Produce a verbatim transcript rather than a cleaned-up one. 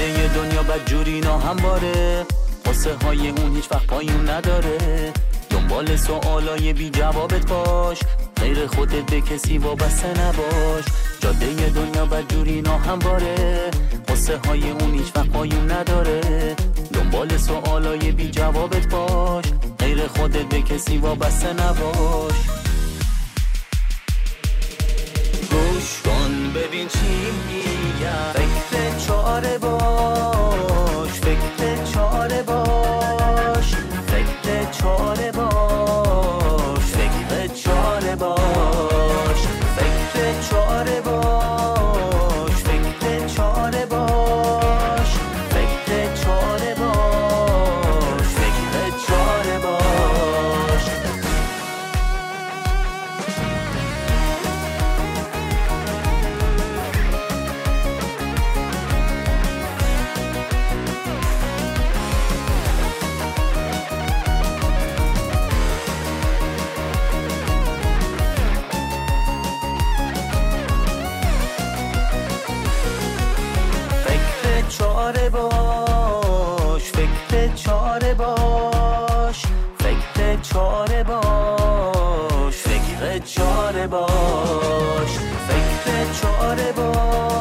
جاده دنیا بدجوری ناهمواره، قصه های اون هیچ وقت پایون نداره. دنبال سوالای بی جوابت باش، غیر خودت به کسی وابسته نباش. جاده دنیا بدجوری ناهمواره، قصه های اون هیچ وقت پایون نداره. دنبال سوالای بی جوابت باش، غیر خودت به کسی وابسته نباش. گوش کن ببین چی میگم، فکر چاره باش، فکر چاره باش، فکر چاره باش، فکر چاره باش، فکر چاره باش، فکر چاره باش، فکر چاره باش، فکر چاره باش. چاره باش، فکر چاره باش، فکر چاره باش، فکر چاره باش، فکر چاره باش.